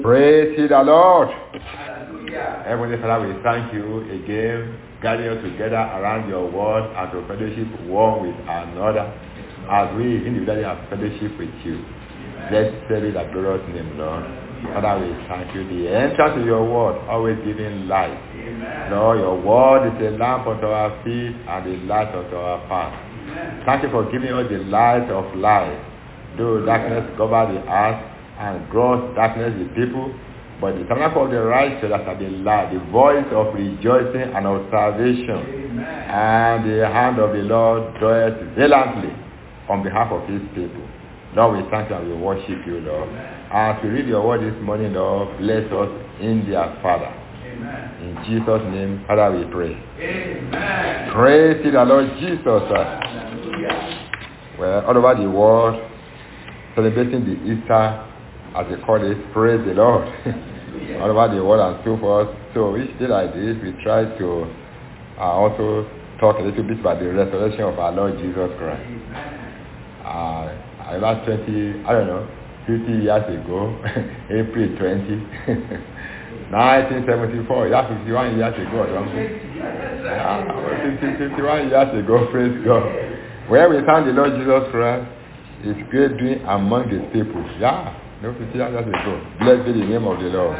Praise ye the Lord. Hallelujah. Heavenly Father, we thank you again, gathering us together around your word and to fellowship one with another as we individually have fellowship with you. Blessed be the glorious name, Lord. Father, we thank you. The entrance to your word always giving light. Lord, your word is a lamp unto our feet and a light unto our path. Thank you for giving us the light of life. Though darkness cover the earth and gross darkness the people, but the tabernacle of the righteous shall be light, the voice of rejoicing and of salvation. And the hand of the Lord doeth valiantly on behalf of his people. Lord, we thank you and we worship you, Lord. As we read your word this morning, Lord, bless us in their Father. Amen. In Jesus' name, Father, we pray. Amen. Praise the Lord Jesus. Well, all over the world, celebrating the Easter, as they call it, praise the Lord. All over the world and so forth. So each day like this, we try to also talk a little bit about the resurrection of our Lord Jesus Christ. About 50 years ago, April 20, 1974, yeah, 51 years ago or something. 51 years ago, praise God. Where we found the Lord Jesus Christ is great doing among his people. Yeah, 50 years ago. Blessed be the name of the Lord.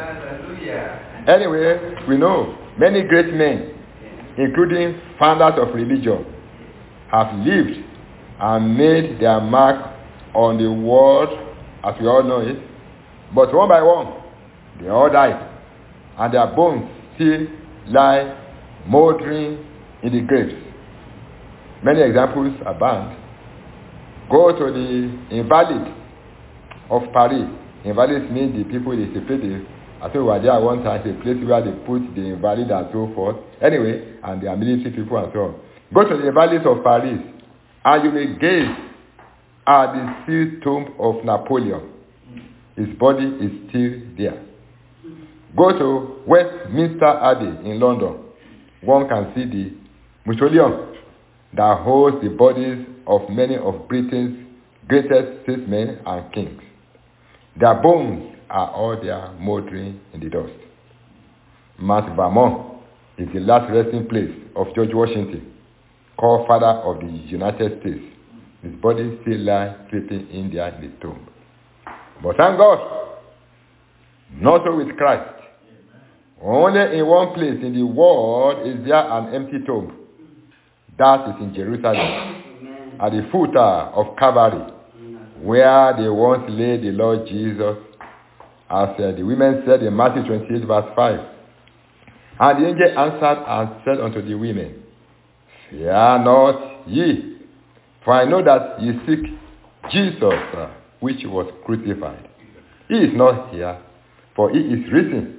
Anyway, we know many great men, including founders of religion, have lived and made their mark on the world as we all know it. But one by one, they all died, and their bones still lie moldering in the graves. Many examples abound. Go to the Invalides of Paris. Invalides mean the people they separated. I think we were there one time, a place where they put the invalid and so forth. Anyway, and their military people and so on. Go to the Invalides of Paris, and you may gaze at the sealed tomb of Napoleon. His body is still there. Go to Westminster Abbey in London. One can see the mausoleum that holds the bodies of many of Britain's greatest statesmen and kings. Their bones are all there moldering in the dust. Mount Vermont is the last resting place of George Washington, called Father of the United States. His body still lies sleeping in there in the tomb. But thank God, not so with Christ. Only in one place in the world is there an empty tomb. That is in Jerusalem, at the foot of Calvary, where they once laid the Lord Jesus, as the women said in Matthew 28 verse 5. And the angel answered and said unto the women, Fear not ye, for I know that ye seek Jesus, which was crucified. He is not here, for he is risen.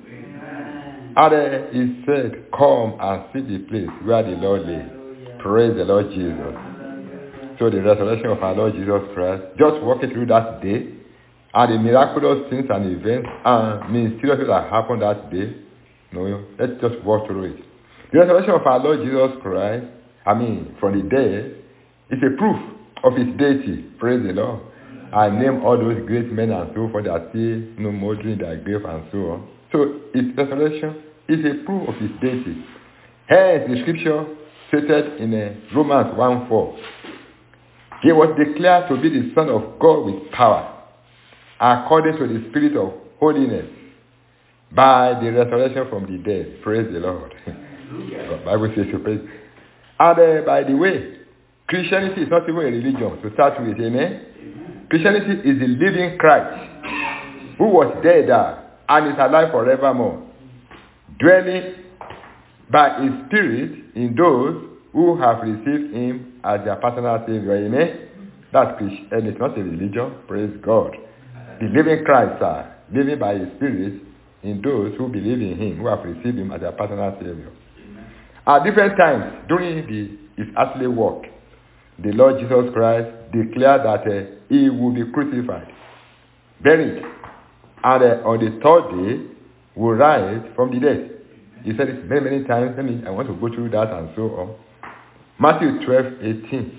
And he said, Come and see the place where the Lord lay. Praise the Lord Jesus. So the resurrection of our Lord Jesus Christ, just walking through that day, and the miraculous things and events and mysterious things that happened that day, let's just walk through it. The resurrection of our Lord Jesus Christ, from the dead, is a proof of his deity. Praise the Lord. I name all those great men and so forth that are still moldering their grave and so on. So his resurrection is a proof of his deity. Hence the scripture stated in Romans 1:4. He was declared to be the Son of God with power, according to the Spirit of holiness, by the resurrection from the dead. Praise the Lord. The Bible says to praise. And by the way, Christianity is not even a religion to start with, amen? Christianity is the living Christ, who was dead and is alive forevermore, dwelling by his Spirit in those who have received him as their personal Savior. Amen? That's Christian. And it's not a religion. Praise God. The living Christ, living by his Spirit in those who believe in him, who have received him as their personal Savior. At different times during his earthly work, the Lord Jesus Christ declared that he will be crucified, buried, and on the third day will rise from the dead. He said it many, many times. I want to go through that and so on. Matthew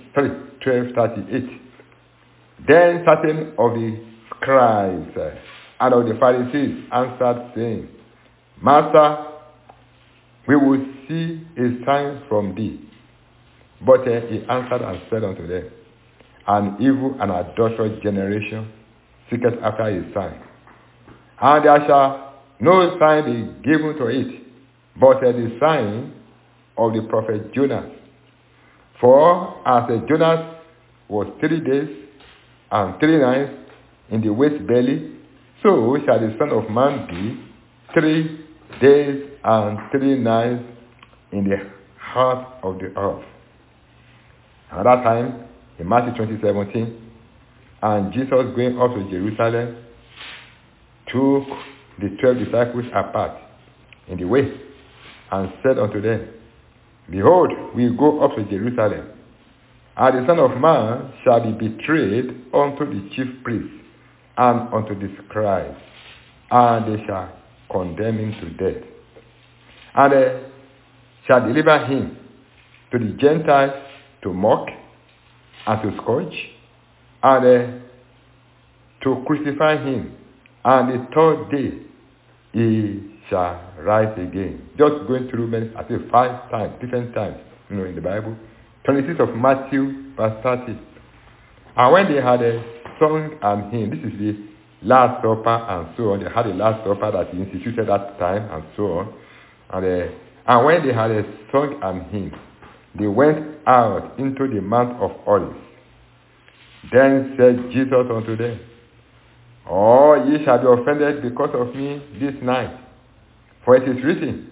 12:38. Then certain of the scribes and of the Pharisees answered, saying, Master, we will see a sign from thee. But he answered and said unto them, An evil and adulterous generation seeketh after a sign. And there shall no sign be given to it, but the sign of the prophet Jonas. For as Jonas was 3 days and 3 nights in the waste belly, so shall the Son of Man be 3 days and 3 nights in the heart of the earth. Another time, in Matthew 20:17, and Jesus going up to Jerusalem took the 12 disciples apart in the way and said unto them, Behold, we go up to Jerusalem, and the Son of Man shall be betrayed unto the chief priests and unto the scribes, and they shall condemn him to death, and they shall deliver him to the Gentiles to mock and to scourge, and to crucify him, and the 3rd day he shall rise again. Just going through many, I think 5 times, different times, in the Bible. 26 of Matthew, verse 30. And when they had sung an hymn, this is the Last Supper and so on. They had a Last Supper that he instituted that time and so on. And when they had sung an hymn, they went out into the Mount of Olives. Then said Jesus unto them, ye shall be offended because of me this night. For it is written,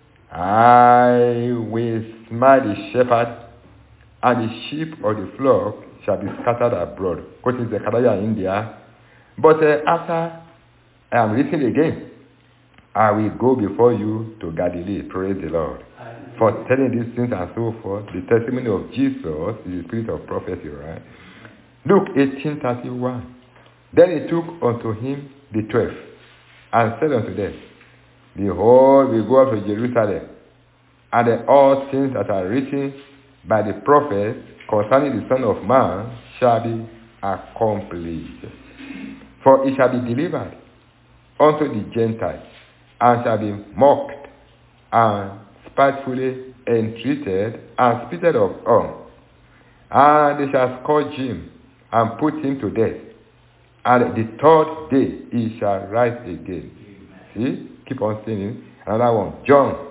I will smite the shepherd, and the sheep of the flock shall be scattered abroad. Quoting Zechariah in India. But after I am written again, I will go before you to Galilee. Praise the Lord. For telling these things and so forth, the testimony of Jesus is the spirit of prophecy, right? Luke 18:31. Then he took unto him the 12, and said unto them, Behold, we go up to Jerusalem, and all things that are written by the prophets concerning the Son of Man shall be accomplished. For he shall be delivered unto the Gentiles, and shall be mocked, and spitefully entreated, and spitted on. And they shall scourge him, and put him to death. And the 3rd day he shall rise again. See? Keep on singing. Another one. John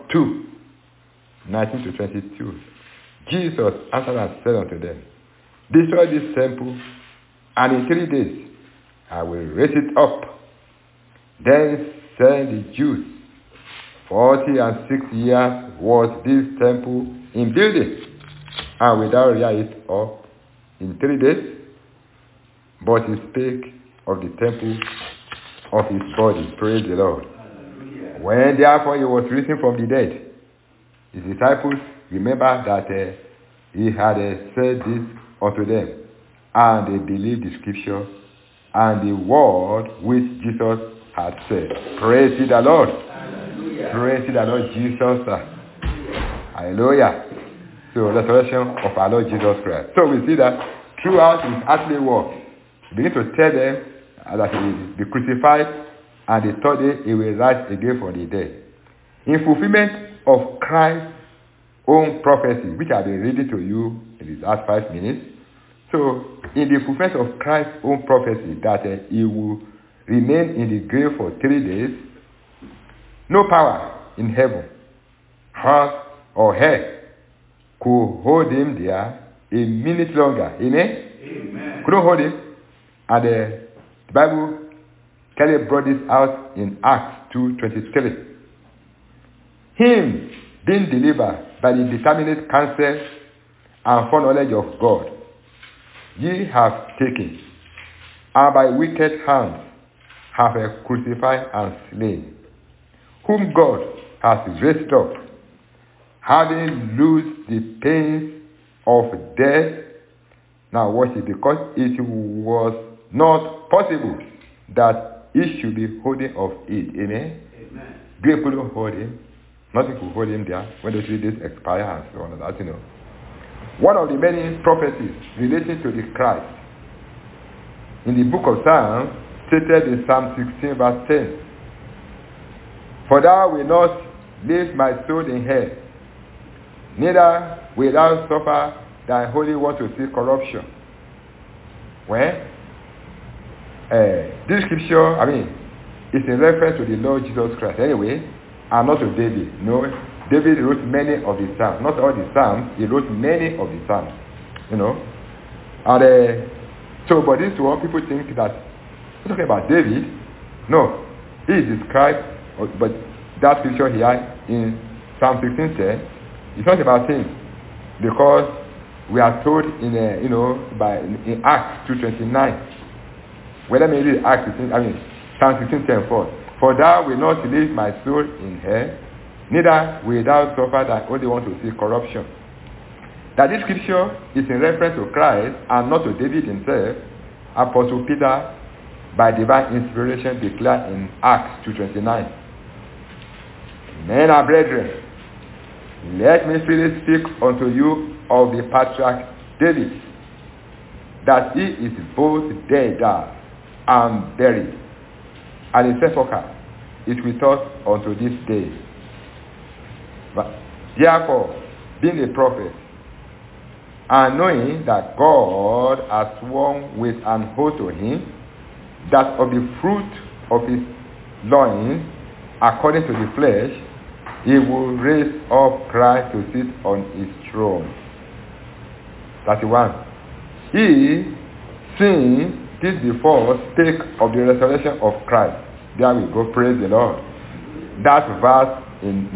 2:19-22. Jesus answered and said unto them, Destroy this temple, and in 3 days I will raise it up. Then said the Jews, 46 years was this temple in building, and without rear it up in 3 days. But he spake of the temple of his body. Praise the Lord. Hallelujah. When therefore he was risen from the dead, his disciples remember that he had said this unto them, and they believed the scripture and the word which Jesus had said. Praise the Lord. Hallelujah. Praise the Lord Jesus. Hallelujah. So resurrection of our Lord Jesus Christ. So we see that throughout his earthly work, he began to tell them that he will be crucified, and the 3rd day he will rise again from the dead. In fulfillment of Christ's own prophecy, which I have been reading to you in these last 5 minutes. So, in the fulfillment of Christ's own prophecy that he will remain in the grave for 3 days, no power in heaven, earth, or hell could hold him there a minute longer. Amen? Amen. Couldn't hold him. And the Bible clearly brought this out in Acts 2:23. Him being delivered by the determinate counsel and foreknowledge of God, ye have taken, and by wicked hands have crucified and slain, whom God has raised up, having loosed the pains of death. Now watch it, because it was not possible that he should be holding of it. Amen? Amen. Grave couldn't hold him. Nothing could hold him there when the 3 days expire and so on and that, One of the many prophecies relating to the Christ in the book of Psalms stated in Psalm 16 verse 10. For thou wilt not leave my soul in hell, neither wilt thou suffer thy Holy One to see corruption. Well, this scripture, is in reference to the Lord Jesus Christ anyway, and not to David. No, David wrote many of the Psalms. Not all the Psalms, he wrote many of the Psalms. And but this one, people think that we're talking about David. No, he is described, but that scripture here in Psalm 16:10 is not about him, because we are told in Acts 2:29. Well, let me read Acts 16, Psalm 16:10. For thou wilt not leave my soul in hell, neither wilt thou suffer thy only one to see corruption. That this scripture is in reference to Christ and not to David himself, Apostle Peter, by divine inspiration, declared in Acts 2:29. Men and brethren, let me freely speak unto you of the patriarch David, that he is both dead and buried, and his sepulchre is with us unto this day. But therefore, being a prophet, and knowing that God has sworn with an oath to him, that of the fruit of his loins, according to the flesh, he will raise up Christ to sit on his throne. 31. He, seeing this before, spake of the resurrection of Christ. There we go. Praise the Lord. That verse, it's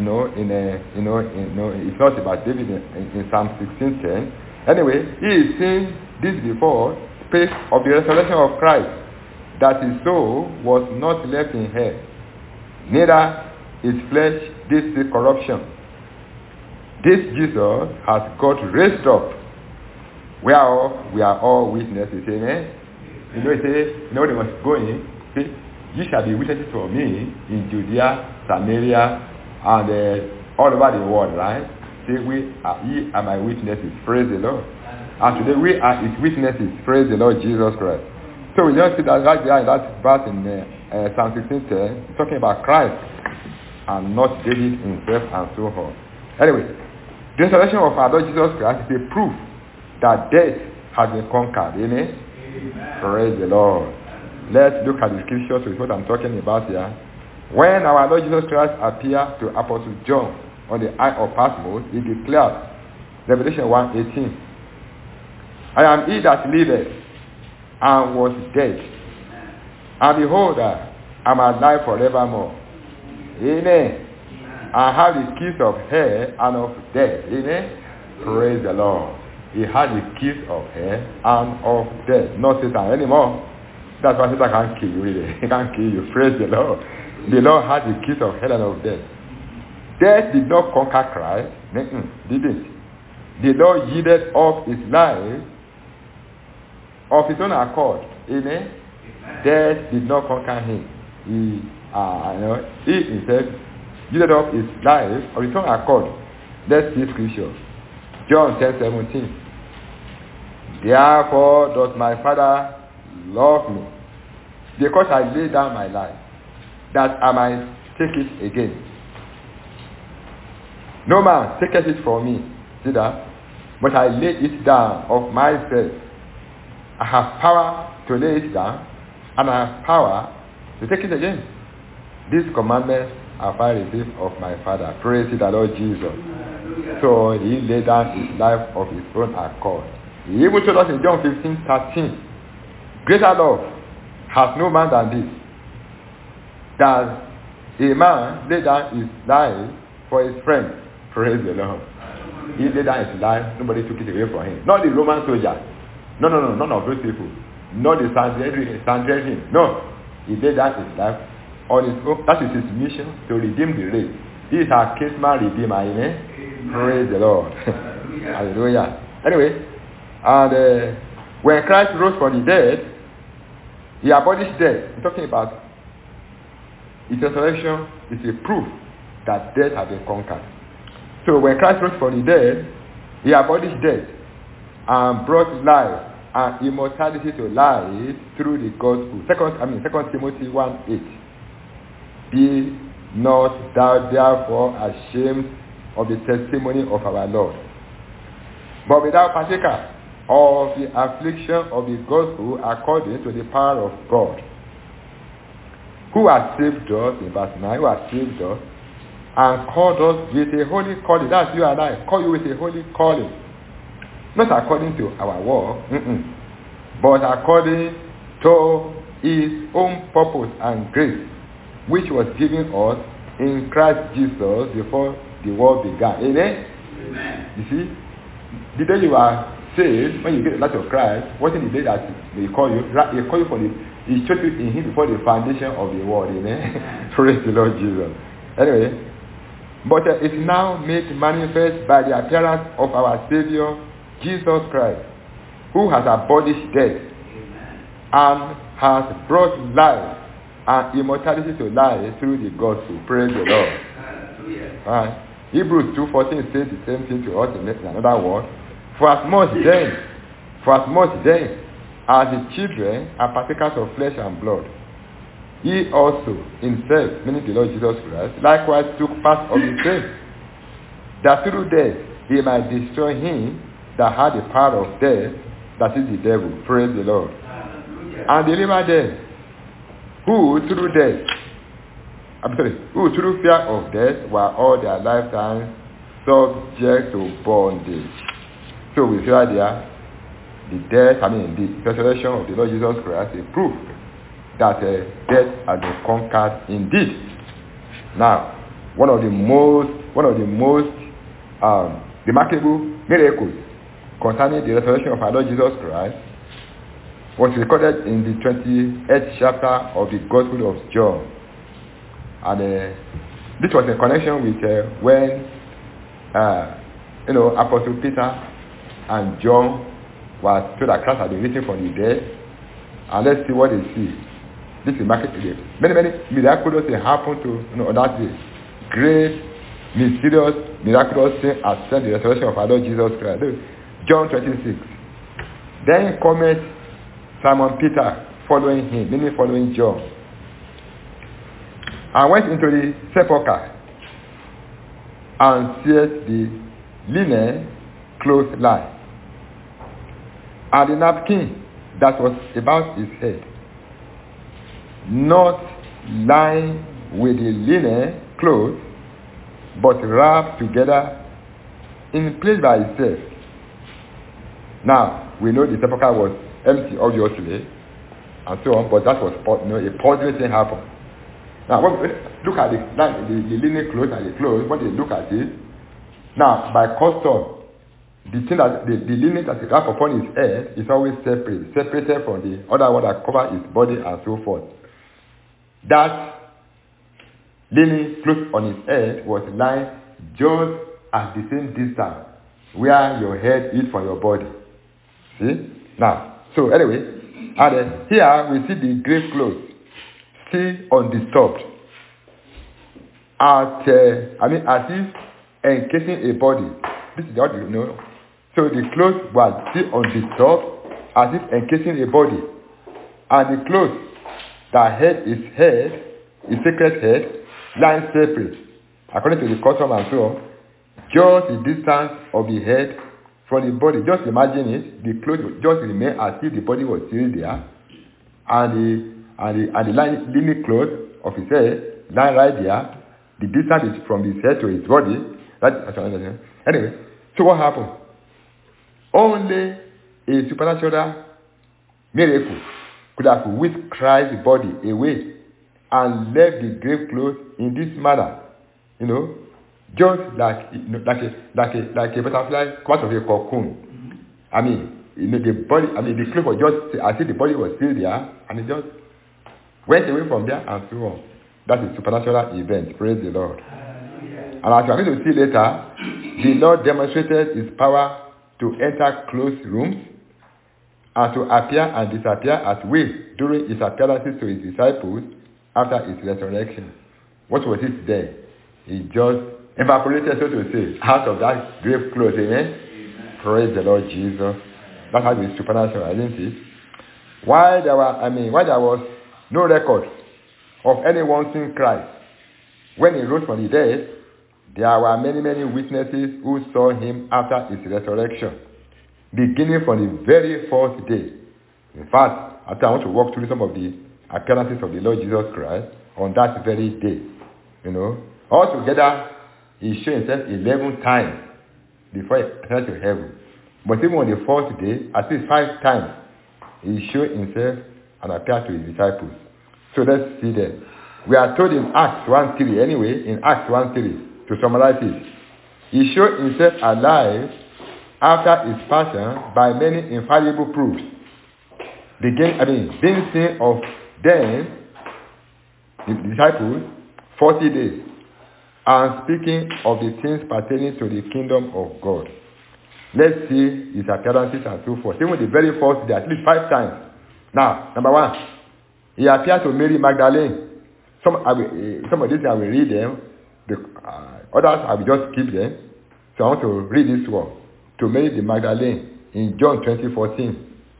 not about David in Psalm 16:10. Anyway, he, seeing this before, spake of the resurrection of Christ, that his soul was not left in hell, neither his flesh did see corruption. This Jesus has God raised up, whereof we are all witnesses. Amen. He says, they must go in. See, ye shall be witnesses for me in Judea, Samaria, and all over the world, right? Say, ye are my witnesses. Praise the Lord. And today we are his witnesses. Praise the Lord Jesus Christ. So we just see that right there in that verse in Psalm 16:10, talking about Christ and not David himself and so on. Anyway, the resurrection of our Lord Jesus Christ is a proof that death has been conquered. Amen? Amen. Praise the Lord. Let's look at the scriptures with what I'm talking about here. When our Lord Jesus Christ appeared to Apostle John on the Isle of Patmos, he declared, Revelation 1:18, I am he that liveth and was dead, and behold, I am alive forevermore. Amen. I have the keys of hell and of death. Amen. Praise the Lord. He had the keys of hell and of death. Not Satan anymore. That's why Satan can't kill you, really. He can't kill you. Praise the Lord. The Lord had the keys of hell and of death. Death did not conquer Christ. Didn't. The Lord yielded up his life of his own accord. Amen. Death did not conquer him. He himself yielded up his life of his own accord. Let's see scripture. John 10:17. Therefore does my Father love me, because I lay down my life, that I might take it again. No man taketh it from me, see that? But I lay it down of myself. I have power to lay it down, and I have power to take it again. This commandment have I received of my Father. Praise the Lord Jesus. So he laid down his life of his own accord. He even told us in John 15:13, greater love has no man than this, that a man laid down his life for his friend. Praise the Lord. He laid down his life, nobody took it away from him. Not the Roman soldier. No, none of those people. Not the Sanhedrin. No. He laid down his life on his own. That is his mission, to redeem the race. He is our kinsman redeemer. Amen. Praise the Lord. Hallelujah. Anyway, and when Christ rose from the dead, he abolished death. I'm talking about his resurrection is a proof that death has been conquered. So when Christ rose from the dead, he abolished death and brought life and immortality to life through the gospel. Second Timothy 1:8. Be not thou therefore ashamed of the testimony of our Lord, but be thou partaker of the affliction of the gospel according to the power of God, who has saved us, in verse 9, who has saved us, and called us with a holy calling. That's you and I. Call you with a holy calling. Not according to our work, but according to his own purpose and grace, which was given us in Christ Jesus before the world began. Amen? Amen. You see, the day you are saved, when you get the light of Christ, what in the day that they call you? They call you for the, he chose you in him before the foundation of the world. Amen? Praise the Lord Jesus. Anyway, but it's now made manifest by the appearance of our Savior, Jesus Christ, who has abolished death and has brought life and immortality to life through the gospel. Praise the Lord. Hallelujah. Hebrews 2:14 says the same thing to us in another word. For as much then as the children are partakers of flesh and blood, he also himself, meaning the Lord Jesus Christ, likewise took part of the same, that through death he might destroy him that had the power of death, that is the devil. Praise the Lord. Hallelujah. And deliver them who through fear of death were all their lifetime subject to bondage. So we see right there the resurrection of the Lord Jesus Christ, a proof that death has been conquered indeed. Now, one of the most remarkable miracles concerning the resurrection of our Lord Jesus Christ was recorded in the 28th chapter of the Gospel of John. And this was in connection with when Apostle Peter and John was told that Christ had been risen from the dead. And let's see what they see. This is remarkable. Many miraculous things happened on that day. Great, mysterious, miraculous things as the resurrection of our Lord Jesus Christ. John 26. Then cometh Simon Peter following him, meaning following John, and went into the sepulchre and seeth the linen clothes lie, and the napkin that was about his head, not lying with the linen clothes, but wrapped together in place by itself. Now, we know the sepulchre was empty, obviously, and so on, but that was a puzzling thing happened. Now, when we look at the linen clothes and the clothes, when they look at it, now, by custom, the thing that the linen that is wrapped upon his head is always separated from the other one that covers his body and so forth. That linen cloth on his head was lying just at the same distance where your head is from your body. See? Now, so anyway, and here we see the grave clothes still undisturbed. As if encasing a body. This is what you know. So the clothes were still undisturbed, as if encasing a body. And the clothes that held his sacred head, lying separate, according to the custom and so on, just the distance of the head from the body. Just imagine it, the clothes just remain as if the body was still there, and the linen cloth of his head lying right there. The distance is from his head to his body. Anyway, so what happened? Only a supernatural miracle could have whisked Christ's body away and left the grave clothes in this manner, just like a butterfly come out of a cocoon. The body, the clothes was just as if the body was still there, and it just went away from there and so on. That's a supernatural event. Praise the Lord. And as we are going to see later, the Lord demonstrated his power to enter closed rooms and to appear and disappear at will during his appearances to his disciples after his resurrection. What was it then? He just evaporated, so to say, out of that grave clothes. Amen? Praise the Lord Jesus. That has to be supernatural, isn't it? Why there was no record of anyone seeing Christ when he rose from the dead, there were many, many witnesses who saw him after his resurrection, beginning from the very first day. In fact, I want to walk through some of the appearances of the Lord Jesus Christ on that very day. Altogether, he showed himself 11 times before he returned to heaven. But even on the fourth day, at least 5 times, he showed himself and appeared to his disciples. So let's see them. We are told in Acts 1:3, anyway, in Acts 1:3, to summarize it. He showed himself alive after his passion by many infallible proofs. Being seen of them, the disciples, 40 days, and speaking of the things pertaining to the kingdom of God. Let's see his appearances and so forth. Even the very first day, at least 5 times. Now, number 1, he appeared to Mary Magdalene. Some of these I will read them. Others I will just keep them. So I want to read this one. To Mary the Magdalene in John 20:14.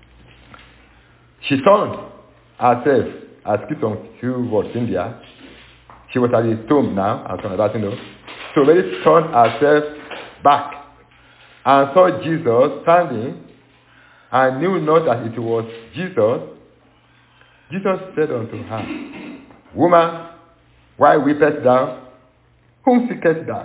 She turned herself, I skipped on 2 words in there. She was at the tomb now, and some of that, So Mary turned herself back and saw Jesus standing, and knew not that it was Jesus. Jesus said unto her, Woman, why weepest thou? Whom seekest thou?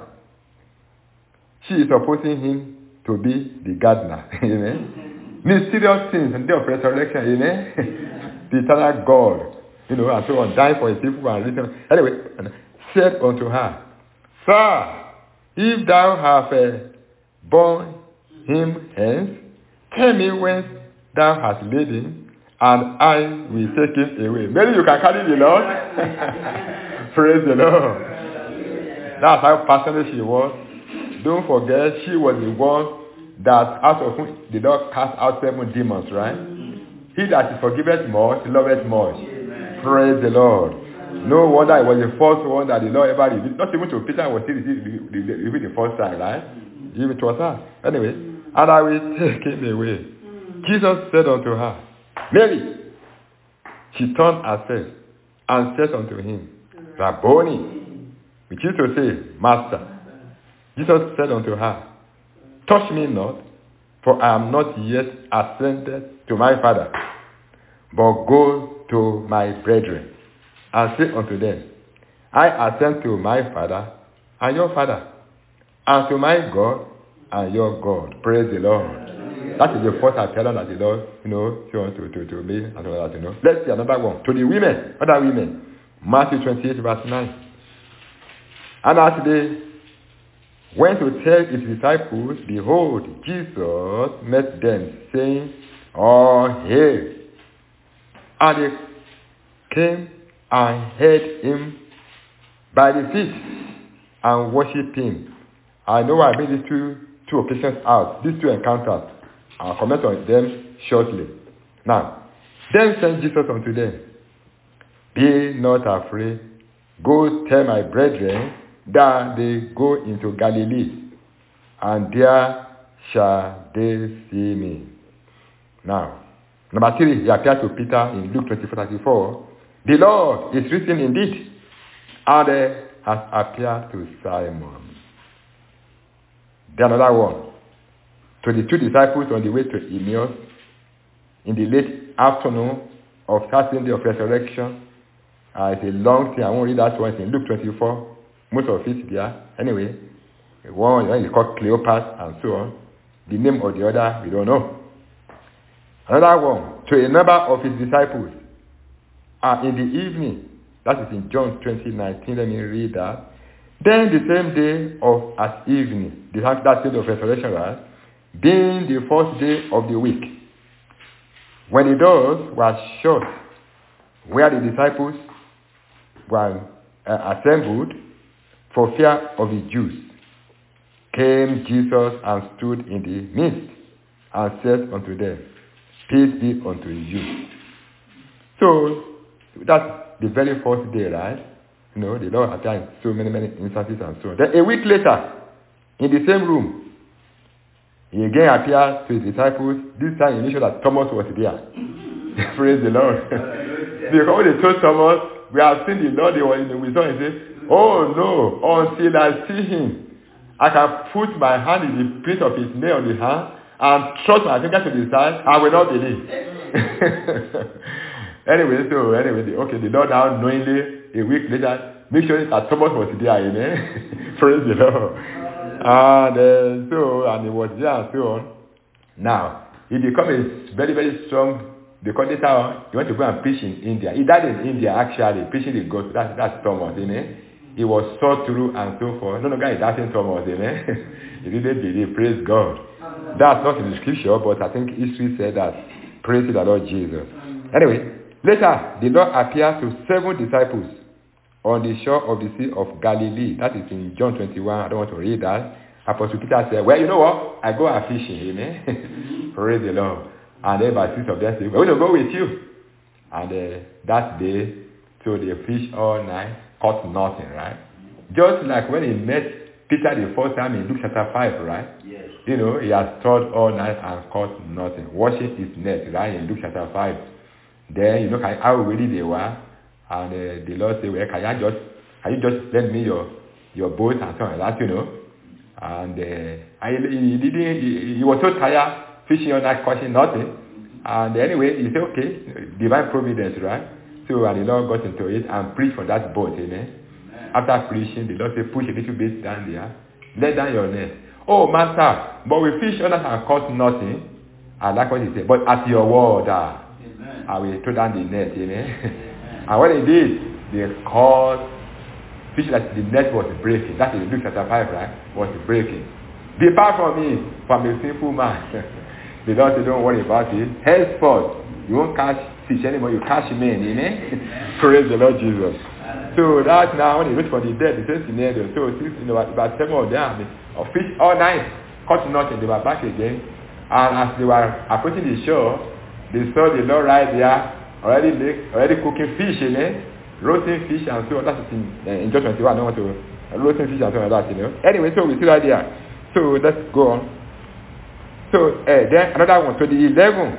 She is supposing him to be the gardener. Amen. Mysterious things and day of resurrection. Amen. The eternal God. And so on, dying for his people and reason. Anyway, said unto her, Sir, if thou have borne him hence, tell me whence thou hast laid him, and I will take him away. Maybe you can carry the Lord. Praise the Lord. That's how passionate she was. Don't forget, she was the one that out of whom the Lord cast out 7 demons, right? He that is forgiveth much, loveth much. Praise the Lord. No wonder it was the first one that the Lord ever revealed. Not even to Peter was still revealed the first time, right? Even it was her. Anyway, and I will take him away. Jesus said unto her, Mary. She turned herself and said unto him, Rabboni, which is to say, Master. Jesus said unto her, Touch me not, for I am not yet ascended to my Father, but go to my brethren, and say unto them, I ascend to my Father and your Father, and to my God and your God. Praise the Lord. That is the first appearance that the Lord, shown to me and all that, Let's see another one. To the women, other women. Matthew 28, verse 9. And as they went to tell his disciples, behold, Jesus met them, saying, All hail. And they came and held him by the feet and worshipped him. I know I made these two occasions out, these 2 encounters. I'll comment on them shortly. Now, then said Jesus unto them, Be not afraid. Go tell my brethren that they go into Galilee, and there shall they see me. Now, number 3, he appeared to Peter in Luke 24:34. The Lord is risen indeed, and has appeared to Simon. Then another one. To the 2 disciples on the way to Emmaus in the late afternoon of Saturday of resurrection. It's a long thing. I won't read that one. It's in Luke 24. Most of it there. Anyway, one is called Cleopas and so on. The name of the other, we don't know. Another one, to a number of his disciples. In the evening, that is in John 20:19. Let me read that. Then the same day of at evening, that day of resurrection, right? Being the first day of the week, when the doors were shut, where the disciples were assembled for fear of the Jews, came Jesus and stood in the midst and said unto them, Peace be unto you. So, that's the very first day, right? The Lord had done so many instances and so on. Then a week later, in the same room, He again appeared to his disciples. This time he made sure that Thomas was there. Praise the Lord. Because they told Thomas, we have seen the Lord, we saw him say, oh no, until I see him, I can put my hand in the print of his nail on the hand and thrust my finger to the side, I will not believe. Anyway, the Lord now knowingly, a week later, make sure that Thomas was there, amen. Praise the Lord. And he was there and so on. Now, he became a very, very strong. Because later on, he went to go and preach in India. He died in India, actually, preaching the gospel. That's Thomas, amen. He was sought through and so forth. No longer is doubting Thomas, amen. He didn't believe, praise God. That's not in the scripture, but I think history said that. Praise the Lord Jesus. Anyway, later, the Lord appeared to 7 disciples on the shore of the Sea of Galilee. That is in John 21. I don't want to read that. Apostle Peter said, well, you know what? I go a fishing, amen. Praise the Lord. And then by 6 of them say, we're going to go with you. And that day, so they fished all night, caught nothing, right? Just like when he met Peter the first time in Luke chapter 5, right? Yes. You know, he has toiled all night and caught nothing. Washing his net, right, in Luke chapter 5. Then, you know how ready they were. And the Lord said, well, can you just lend me your boat and so on like that, you know? And he was so tired, fishing all night, catching nothing. And anyway, he said, okay, divine providence, right? So, and the Lord got into it and preached from that boat, amen? After preaching, the Lord said, push a little bit down there. Let down your net. Oh, master, but we fish all night and caught nothing. I like what he said. But at your word, I will throw down the net, amen? And when he did, they caught fish like the net was breaking. That is Luke chapter 5, right? Was breaking. Depart from me, from a sinful man. The Lord said, don't worry about it. Henceforth, you won't catch fish anymore, you catch men, amen? Praise the Lord Jesus. So that now, when he wait for the dead, the same scenario. So, about 7 of them, of fish all night, caught nothing, they were back again. And as they were approaching the shore, they saw the Lord right there, already cooking fish, amen? Roasting fish and so on. That's in John 21. I don't want to roasting fish and so on like that, you know. Anyway, so we see that there. So let's go on. So then another one. So the 11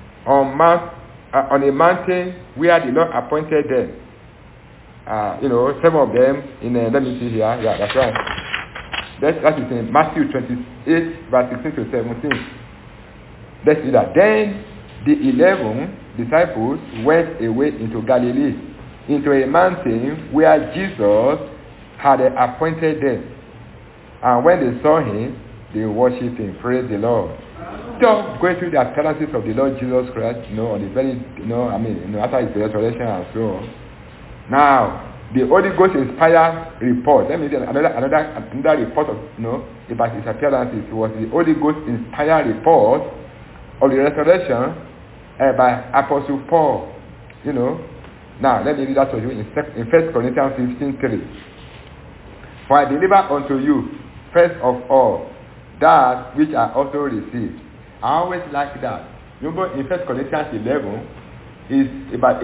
on a mountain where the Lord appointed them. You know, 7 of them in. Let me see here. Yeah, that's right. That is in Matthew 28, verse 16 to 17. Let's see that. Then the 11 disciples went away into Galilee, into a mountain where Jesus had appointed them. And when they saw him, they worshipped him. Praise the Lord. Just going through the appearances of the Lord Jesus Christ, you know, on the very, after his resurrection and so on. Now, the Holy Ghost inspired report. Let me say another report of, about his appearances. It was the Holy Ghost inspired report of the resurrection by Apostle Paul. You know. Now, let me read that to you in 1 Corinthians 15:3. For I deliver unto you, first of all, that which I also received. I always like that. Remember in 1 Corinthians 11, is about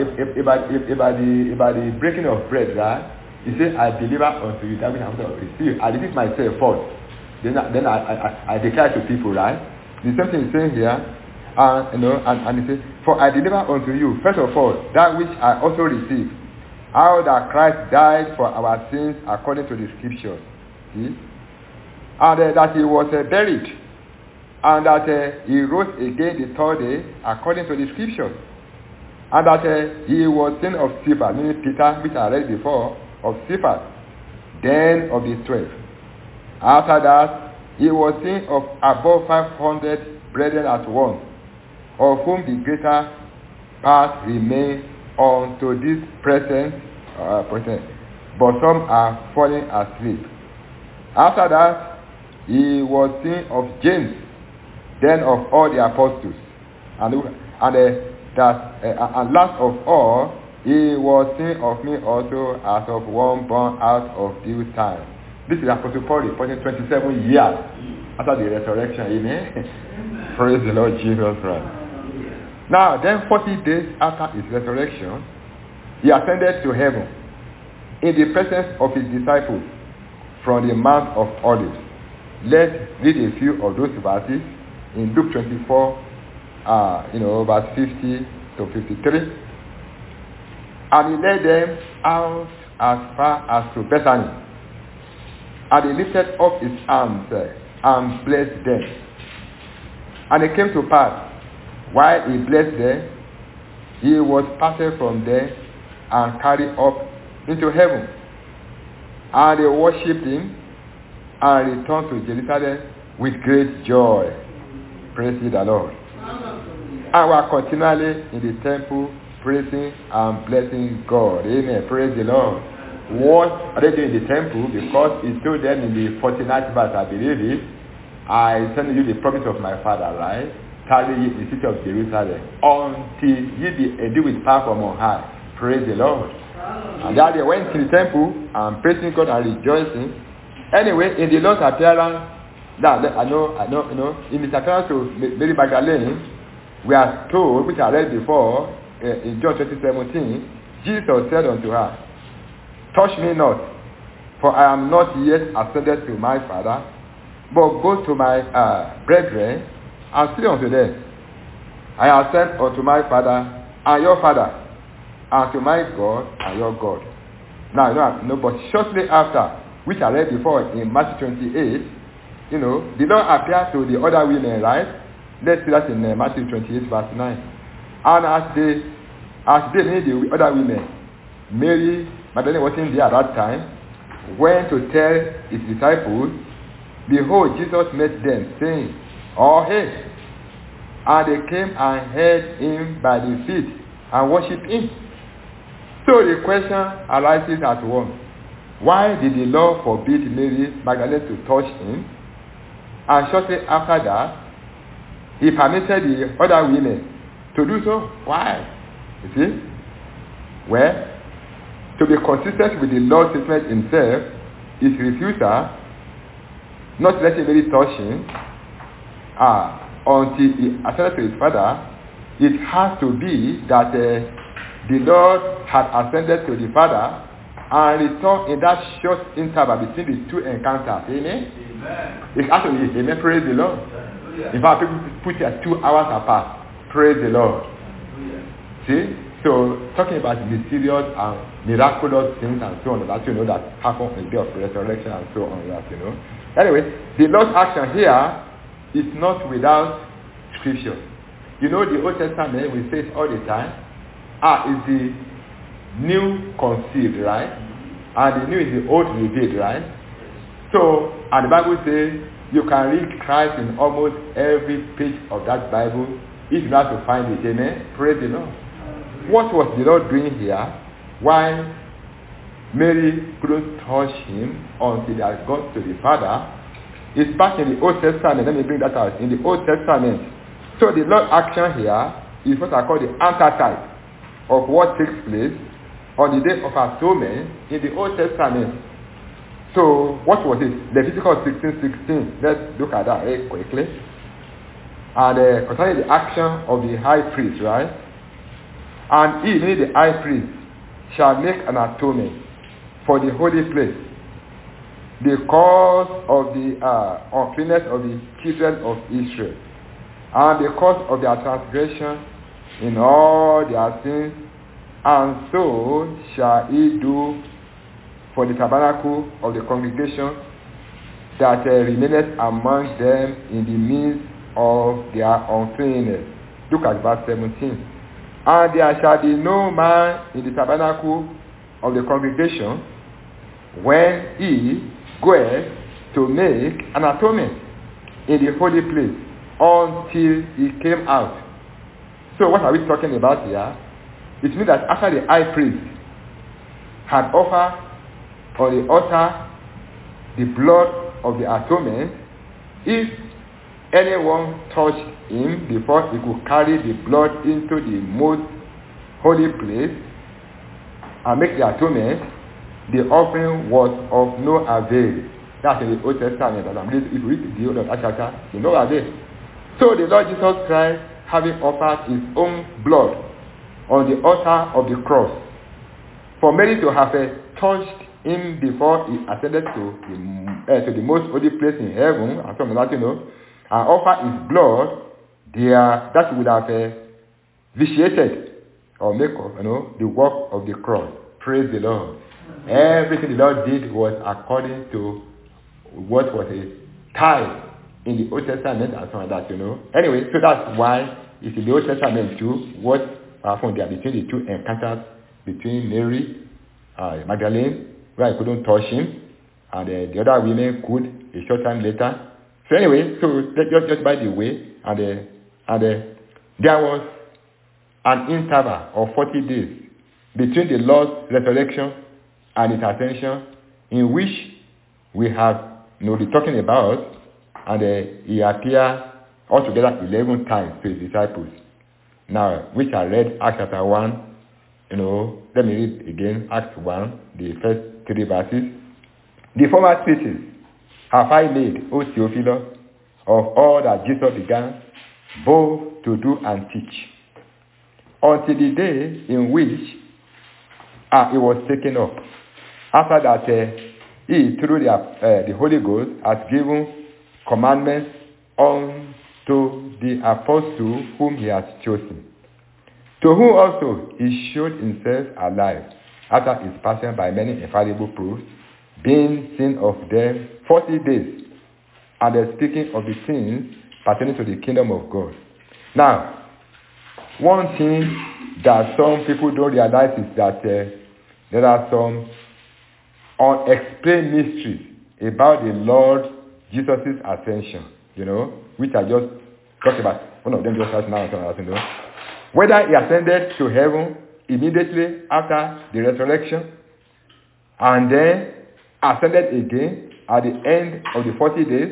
the breaking of bread, right? He said, I deliver unto you that which I also received. I received myself first. Then I declare to people, right? The same thing is saying here. And he says, for I deliver unto you, first of all, that which I also received, how that Christ died for our sins according to the scriptures. See? And that he was buried, and that he rose again the 3rd day according to the scriptures. And that he was seen of Cephas, meaning Peter, which I read before, of Cephas, then of the 12. After that, he was seen of above 500 brethren at once, of whom the greater part remain unto this present, but some are falling asleep. After that, he was seen of James, then of all the apostles, and last of all, he was seen of me also as of one born out of due time. This is Apostle Paul reporting 27 years after the resurrection. Amen. Praise the Lord Jesus Christ. Now, then 40 days after his resurrection, he ascended to heaven in the presence of his disciples from the Mount of Olives. Let's read a few of those verses in Luke 24, verse 50 to 53. And he led them out as far as to Bethany. And he lifted up his arms and blessed them. And it came to pass, while he blessed them, he was parted from them and carried up into heaven. And they worshipped him and returned to Jerusalem with great joy. Praise the Lord. And we are continually in the temple praising and blessing God. Amen. Praise the Lord. What are they doing in the temple? Because he told them in the 49th verse, I believe it, I send you the promise of my Father, right? Tarry ye in the city of Jerusalem until ye be endued with power from on high. Praise the Lord. And that they went to the temple and praising God and rejoicing. Anyway, in the Lord's appearance, I know, in his appearance to Mary Magdalene, we are told, which I read before, in John 20:17, Jesus said unto her, touch me not, for I am not yet ascended to my Father, but go to my brethren and say unto them, I ascend unto my Father and your Father, and to my God and your God. Now, but shortly after, which I read before in Matthew 28, the Lord appeared to the other women, right? Let's see that in Matthew 28, verse 9. And as they made the other women, Mary Magdalene wasn't there at that time, went to tell his disciples, behold, Jesus met them, saying, all hail. And they came and held him by the feet and worshipped him. So the question arises at once. Why did the Lord forbid Mary Magdalene to touch him? And shortly after that, he permitted the other women to do so. Why? You see? Well, to be consistent with the Lord's statement himself, his refusal, not letting Mary touch him, until he ascended to his Father, it has to be that the Lord had ascended to the Father and returned in that short interval between the two encounters. Amen? Amen. It's actually, amen, praise the Lord. Hallelujah. In fact, people put it 2 hours apart. Praise the Lord. Hallelujah. See? So, talking about mysterious and miraculous things and so on, that that happen in the day of resurrection and so on, Anyway, the Lord's action here is not without scripture. The Old Testament, we say it all the time, is the new conceived, right? And the new is the old revealed, right? So, and the Bible says you can read Christ in almost every page of that Bible if you have to find it. Amen? Praise the Lord. What was the Lord doing here? Why Mary couldn't touch him until they had got to the Father? It's back in the Old Testament. Let me bring that out. In the Old Testament. So the Lord's action here is what I call the antitype of what takes place on the day of atonement in the Old Testament. So what was it? Leviticus 16:16. Let's look at that very quickly. And concerning the action of the high priest, right? And he, meaning the high priest, shall make an atonement for the holy place, because of the uncleanness of the children of Israel, and because of their transgression in all their sins, and so shall he do for the tabernacle of the congregation that remaineth among them in the midst of their uncleanness. Look at verse 17. And there shall be no man in the tabernacle of the congregation when he goeth to make an atonement in the holy place until he came out. So what are we talking about here? It means that after the high priest had offered on the altar the blood of the atonement, if anyone touched him before he could carry the blood into the most holy place and make the atonement, the offering was of no avail. That's in the Old Testament. If you read the Old Testament, you know avail. So the Lord Jesus Christ, having offered his own blood on the altar of the cross, for Mary to have touched him before he ascended to the most holy place in heaven, and something like that, and offer his blood, that would have vitiated or make the work of the cross. Praise the Lord. Everything the Lord did was according to what was a tithe in the Old Testament and so on that, Anyway, so that's why it's in the Old Testament too, what happened there between the two encounters between Mary, Magdalene, where I couldn't touch him, and the other women could a short time later. So anyway, so just by the way, and there was an interval of 40 days between the Lord's resurrection and his ascension, in which we have been talking about, and he appeared altogether 11 times to his disciples. Now, which I read Acts chapter 1, let me read again, Acts 1, the first 3 verses. The former treatise have I made, O Theophilus, of all that Jesus began, both to do and teach, until the day in which it was taken up. After that, he, through the Holy Ghost, has given commandments unto the apostles whom he has chosen, to whom also he showed himself alive after his passion by many infallible proofs, being seen of them 40 days, and then speaking of the things pertaining to the kingdom of God. Now, one thing that some people don't realize is that there are some unexplained mysteries about the Lord Jesus' ascension, which I just talked about. One of them just right now. Whether he ascended to heaven immediately after the resurrection, and then ascended again at the end of the 40 days,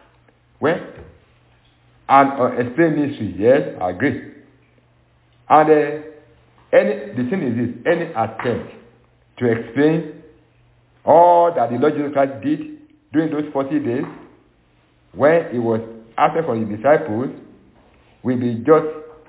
an unexplained mystery, yes, I agree. And the thing is this, any attempt to explain all that the Lord Jesus Christ did during those 40 days when he was absent from his disciples will be just,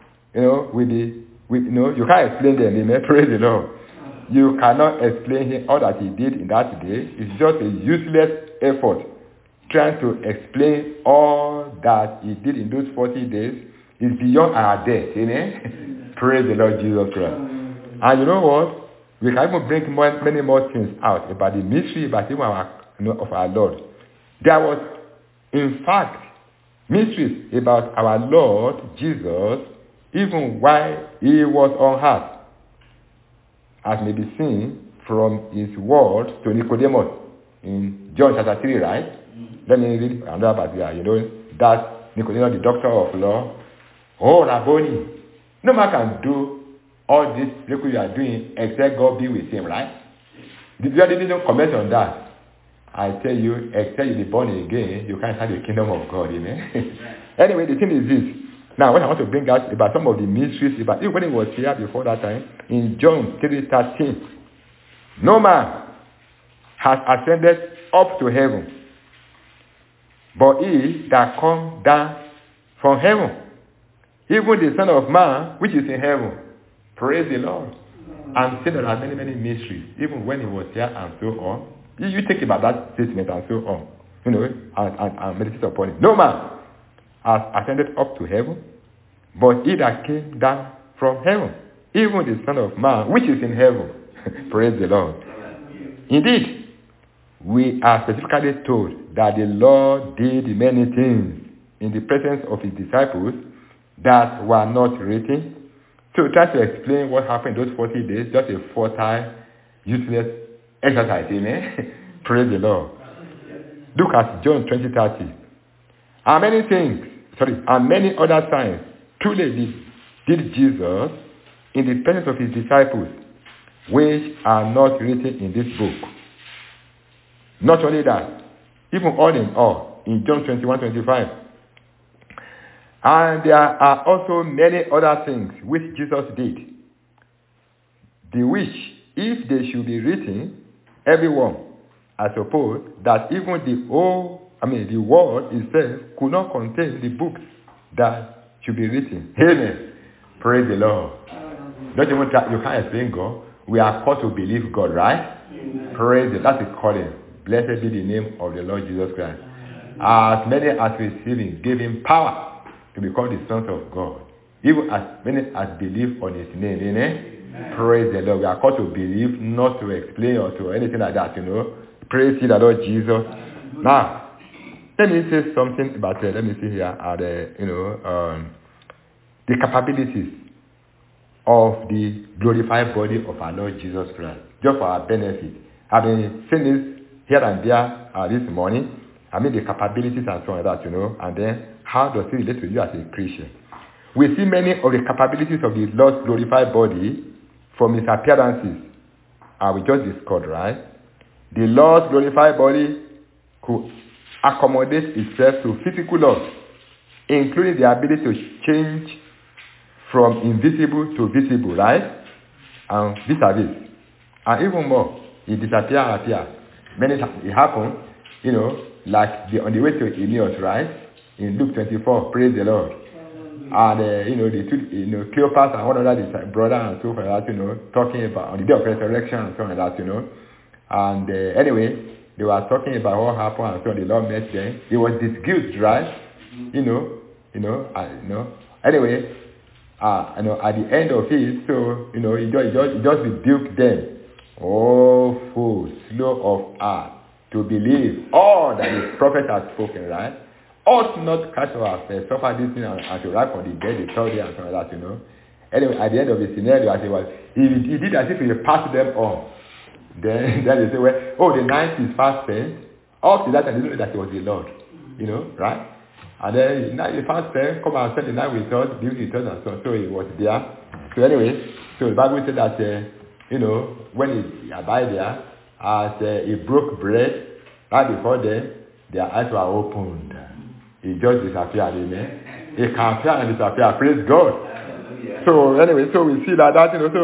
you can't explain them, amen, praise the Lord. You cannot explain all that he did in that day. It's just a useless effort trying to explain all that he did in those 40 days. Is beyond our depth, amen. Praise the Lord Jesus Christ. And you know what? We can even bring many more things out about the mystery about even of our Lord. There was, in fact, mysteries about our Lord Jesus even while he was on earth, as may be seen from his words to Nicodemus in John chapter 3, right? Let me read another part here. That Nicodemus, the doctor of law, oh, Rabboni, no man can do all this miracle you are doing except God be with him, right? The Lord didn't comment on that. I tell you, except you be born again, you can't have the kingdom of God, amen? Anyway, the thing is this. Now, what I want to bring out about some of the mysteries, about even when he was here before that time, in John 3:13, no man has ascended up to heaven, but he that come down from heaven, even the Son of Man, which is in heaven. Praise the Lord. And say there are many, many mysteries, even when he was here and so on. You think about that statement and so on, and meditate upon it. No man has ascended up to heaven, but he that came down from heaven, even the Son of Man, which is in heaven. Praise the Lord. Indeed, we are specifically told that the Lord did many things in the presence of his disciples that were not written. So try to explain what happened those 40 days, just a futile, useless exercise, amen? Praise the Lord. Look at John 20:30. And many other signs truly did Jesus in the presence of his disciples, which are not written in this book. Not only that, even all in all, in John 21:25, and there are also many other things which Jesus did, the which, if they should be written, everyone, I suppose, that even the world itself could not contain the books that should be written. Amen. Praise the Lord. Don't you can't explain God. We are called to believe God, right? Amen. Praise the Lord. That's a calling. Blessed be the name of the Lord Jesus Christ. As many as receive him, gave him power to become the sons of God. Even as many as believe on his name. Amen? Praise the Lord. We are called to believe, not to explain or to anything like that, Praise the Lord Jesus. Now, let me say something about let me see here the capabilities of the glorified body of our Lord Jesus Christ, just for our benefit. I've been saying this here and there this morning. The capabilities and so on like that, and then how does it relate to you as a Christian? We see many of the capabilities of the Lord's glorified body from his appearances. We just discussed, right? The Lord's glorified body could accommodate itself to physical laws, including the ability to change from invisible to visible, right? And vis-a-vis. And even more, it disappear and appear. Many times it happened, like on the way to Emmaus, right? In Luke 24, praise the Lord. And the two, Cleopas and one other brother and so forth, talking about on the day of resurrection and so on like that, And anyway, they were talking about what happened and so the Lord met them. It was disguised, right? Anyway, at the end of it, so he just rebuked them. Oh, fools, slow of heart to believe all that the prophet has spoken, right? Ought not catch our faith, suffer this thing and to rise from the dead, the third day and so on like that, Anyway, at the end of the scenario, I say, he did as if he passed them on. Then they say, the night is fast spent. Up to that, I didn't know that it was the Lord, right? And then now the fast spent, come and spend the night with us, be with us and so on. So he was there. So anyway, so the Bible said that, when he abide there, as he broke bread, right before them, their eyes were opened. He just disappeared, amen. He can appear and disappear, praise God. So anyway, so we see that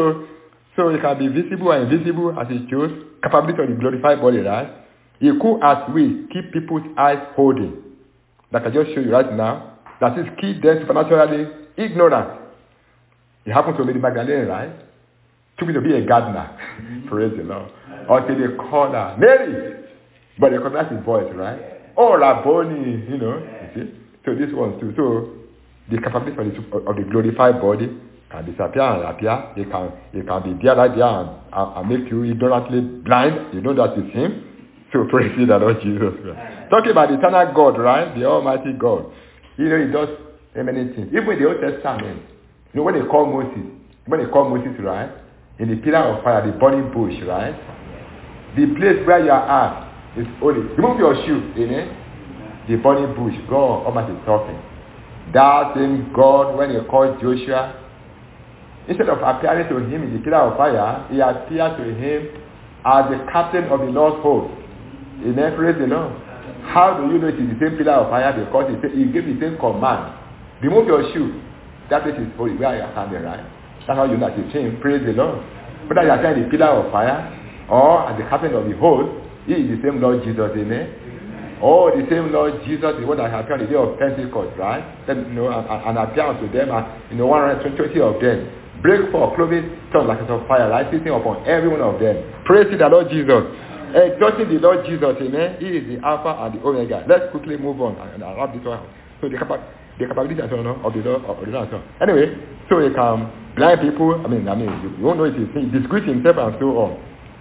so it can be visible and invisible as he chose, capability of the glorified body, right? He could, as we, keep people's eyes holding. Like I just showed you right now, that is keep them supernaturally ignorant. It happened to Mary Magdalene, right? Took me to be a gardener. Praise the Lord. Until they called her, Mary! But they recognize his voice, right? Oh, Rabboni, you see? So this one too. So the capability of the glorified body can disappear and appear. It can be there right there and make you ignorantly blind. You know that is him. So praise the Lord Jesus Christ. Talking about the eternal God, right? The Almighty God. He does many things. Even in the Old Testament, when they call Moses, right? In the pillar of fire, the burning bush, right? The place where you are at is holy. Remove your shoe, amen? The burning bush, God Almighty is talking. That same God, when he called Joshua, instead of appearing to him in the pillar of fire, he appeared to him as the captain of the Lord's host. Amen, praise the Lord. How do you know it is the same pillar of fire? Because he gave the same command. Remove your shoe. That place is holy, where you are standing, right? That's how you know that it's him, praise the Lord. Whether you are standing in the pillar of fire or as the captain of the host, he is the same Lord Jesus, amen? Oh, the same Lord Jesus, the one that appeared on the day of Pentecost, right? Then, and appear unto them, and 120 of them. Break forth, clothing tongues like a fire, right? Sitting upon every one of them. Praise the Lord Jesus. Exalting the Lord Jesus, amen? He is the Alpha and the Omega. Let's quickly move on and wrap this one. So the capability and so on of the Lord and so on. Anyway, so he can blind people. You won't know it is he disgrace himself and so on.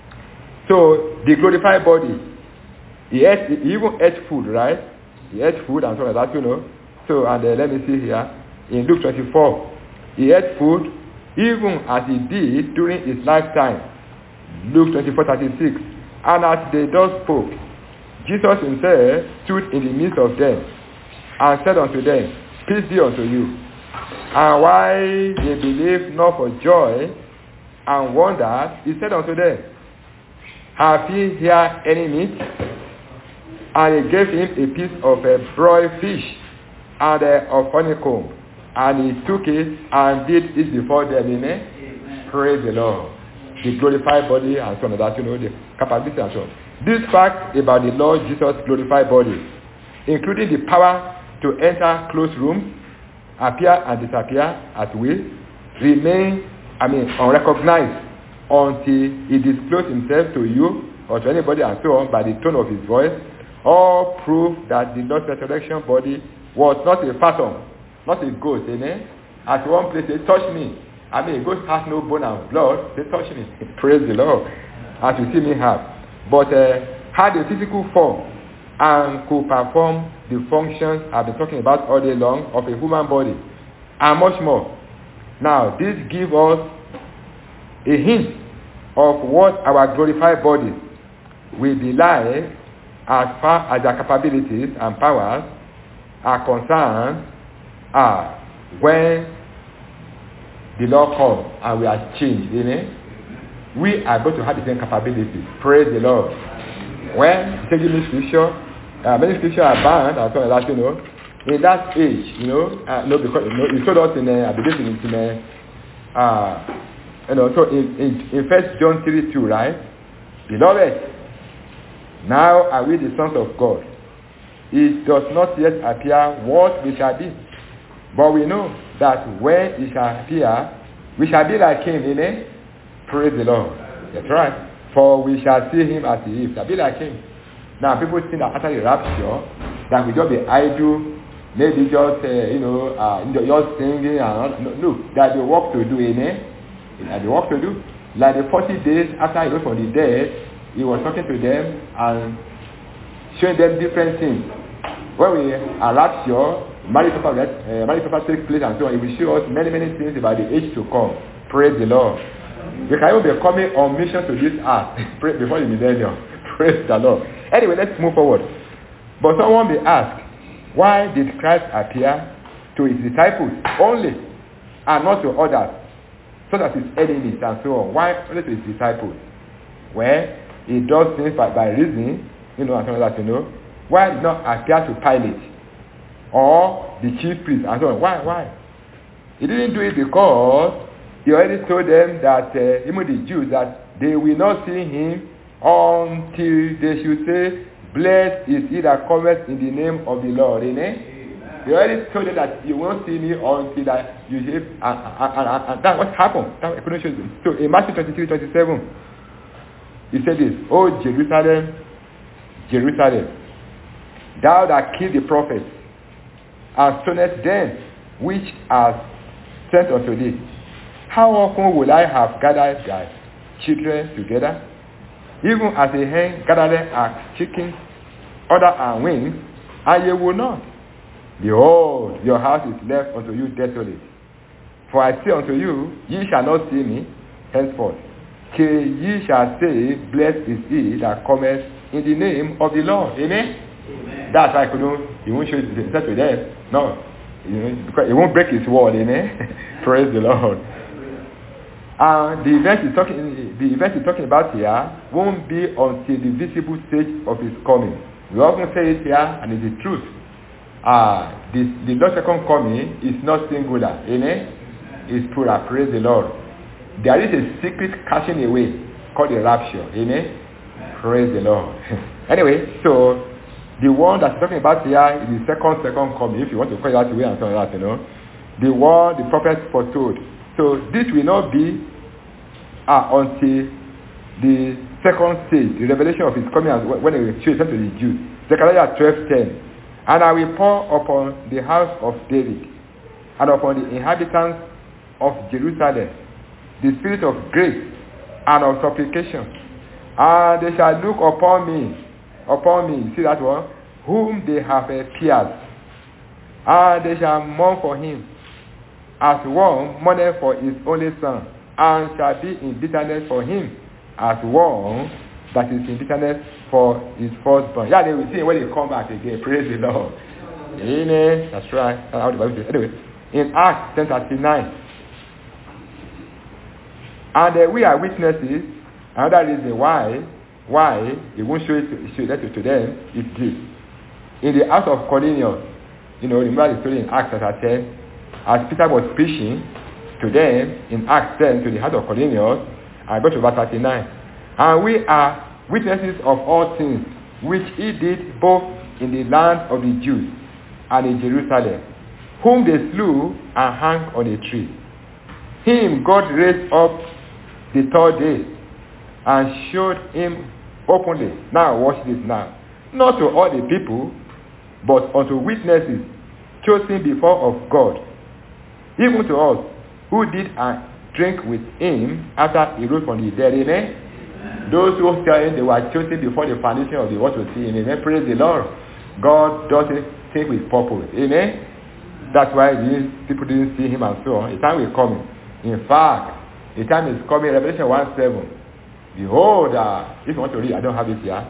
So the glorified body, he even ate food, right? He ate food and so on like that, So and let me see here in Luke 24, he ate food even as he did during his lifetime. Luke 24:36. And as they thus spoke, Jesus himself stood in the midst of them and said unto them, Peace be unto you. And why they believed not for joy and wondered, he said unto them, Have ye here any meat? And he gave him a piece of a broiled fish and of honeycomb. And he took it and did it before them. Amen. Praise the Lord. The glorified body and so on, that the capability and so on. This fact about the Lord Jesus' glorified body, including the power to enter closed rooms, appear and disappear at will, remain unrecognized until he disclosed himself to you or to anybody and so on by the tone of his voice all prove that the Lord's resurrection body was not a phantom, not a ghost. Amen. At one place they touched me. I mean, a ghost has no bone and blood. They touched me. Praise the Lord. As you see me have. But had a physical form and could perform the functions I've been talking about all day long of a human body. And much more. Now, this gives us a hint of what our glorified bodies will be like as far as their capabilities and powers are concerned when the Lord comes and we are changed. Amen? We are going to have the same capabilities. Praise the Lord. When taking this scripture, many scriptures are banned, and so like that, you know. In that age, you know, because you told us in, I believe so in 1 John 3:2, right? Beloved, now are we the sons of God. It does not yet appear what we shall be. But we know that when it shall appear, we shall be like him, amen? Praise the Lord. That's right. For we shall see him as he is. Shall be like him. Now people think that after the rapture, that we just be idle, maybe just, just singing. And no, that the work to do, amen? That the work to do. Like the 40 days after he rose from the dead, he was talking to them and showing them different things. When we are raptured, marriage supper takes place and so on. It will show us many, many things about the age to come. Praise the Lord. We can even be coming on mission to this earth before the millennium. Praise the Lord. Anyway, let's move forward. But someone may ask, why did Christ appear to his disciples only and not to others, so that his enemies and so on? Why only to his disciples? Well, he does things by reasoning, and so on that, Why did not appear to Pilate or the chief priest and so on? Why? He didn't do it because he already told them that, even the Jews, that they will not see him until they should say, blessed is he that cometh in the name of the Lord. Amen? He already told them that you won't see me until that you see, and that's what happened. So in Matthew 23:27, he said this, O Jerusalem, Jerusalem, thou that killed the prophets, and stonest them which are sent unto thee. How often will I have gathered thy children together, even as a hen gathereth her chickens under her wings, and ye will not? Behold, your house is left unto you desolate. For I say unto you, ye shall not see me henceforth, till ye shall say, blessed is he that cometh in the name of the Lord. Amen? Amen. That's why he won't show himself to them. No. Because he won't break his word. Amen? Praise the Lord. The event he's talking about here won't be until the visible stage of his coming. We often say it here, and it's the truth. The Lord's second coming is not singular. Amen? It's plural. Praise the Lord. There is a secret cashing away called the rapture. Amen? Praise the Lord. Anyway, so the one that's talking about here is the second coming, if you want to call it that way and so on that, the one the prophet foretold. So this will not be until the second stage, the revelation of his coming, when he will show himself to the Jews. Zechariah 12:10. And I will pour upon the house of David and upon the inhabitants of Jerusalem the spirit of grace and of supplication. And they shall look upon me, see that one, whom they have pierced. And they shall mourn for him, as one mourneth for his only son, and shall be in bitterness for him, as one that is in bitterness for his firstborn. Yeah, they will see when they come back again. Praise the Lord. Amen. That's right. That's how the Bible says. Anyway, in Acts 10:39, and we are witnesses. Another reason why he won't show it to them is this. In the house of Cornelius, remember the story in Acts 10, as Peter was preaching to them in Acts 10 to the house of Cornelius, I go to verse 39. And we are witnesses of all things which he did both in the land of the Jews and in Jerusalem, whom they slew and hung on a tree. Him God raised up the third day and showed him openly. Now watch this now. not to all the people, but unto witnesses chosen before of God, even to us who did drink with him after he rose from the dead. Amen. Those who say they were chosen before the foundation of the world to see him. Amen. Praise the Lord. God does things with purpose. Amen. That's why these people didn't see him and so on. A time will come. In fact, a time is coming. Revelation 1:7. Behold, if you want to read, I don't have it here.